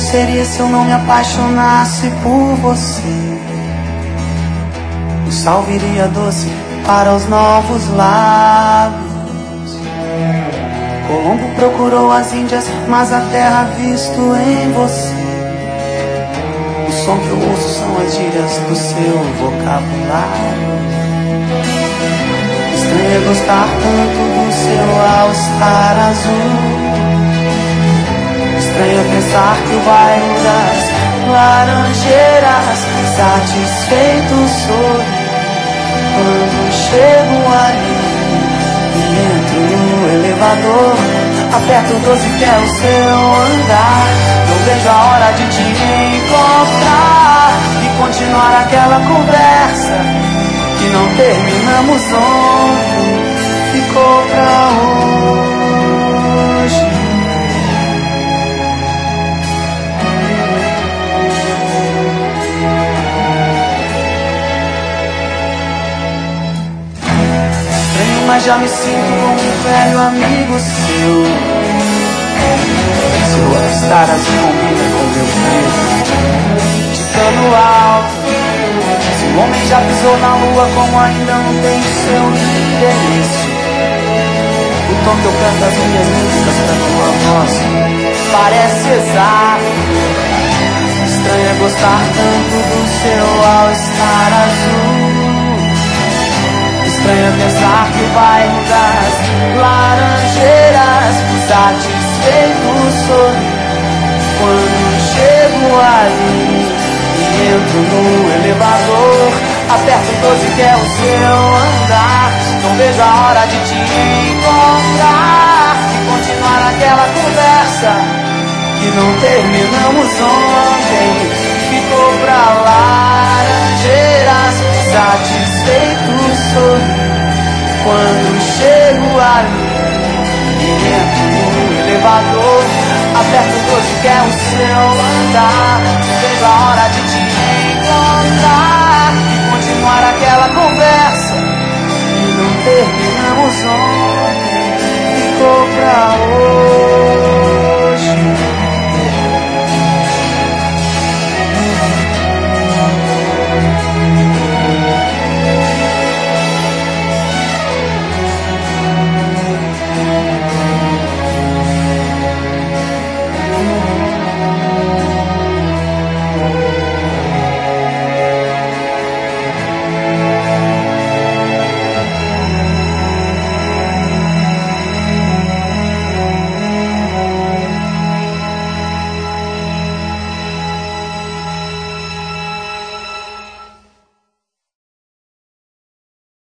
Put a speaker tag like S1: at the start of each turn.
S1: seria se eu não me apaixonasse por você? O sal viria doce para os novos lábios. Colombo procurou as Índias, mas a terra visto em você. O som que eu ouço são as gírias do seu vocabulário. Estranho é gostar tanto do seu all-star azul. Estranho é pensar que o bairro das laranjeiras satisfeito sorri quando chego ali e entro no elevador. Aperto o 12 que é o seu andar. Não vejo a hora de te encontrar e continuar aquela conversa que não terminamos ontem, ficou pra hoje. Estranho, mas já me sinto como um velho amigo seu. Seu all-star azul combina com meu peso de cano alto. Se o homem já pisou na lua, como ainda não tem seu endereço? O tom que eu canto as minhas músicas pra tua voz parece exato. Estranho é gostar tanto do seu all-star azul. Estranho é pensar que o bairro das laranjeiras satisfeito sorri quando chego ali e entro no elevador. Aperto o 12 que é o seu andar. Não vejo a hora de te encontrar e continuar aquela conversa que não terminamos ontem, ficou pra laranjeiras satisfeito sorri quando chego ali e entro no elevador. Aperto o 12 que é o seu andar. Vejo a hora de te encontrar e continuar aquela conversa que não terminamos ontem, ficou pra hoje.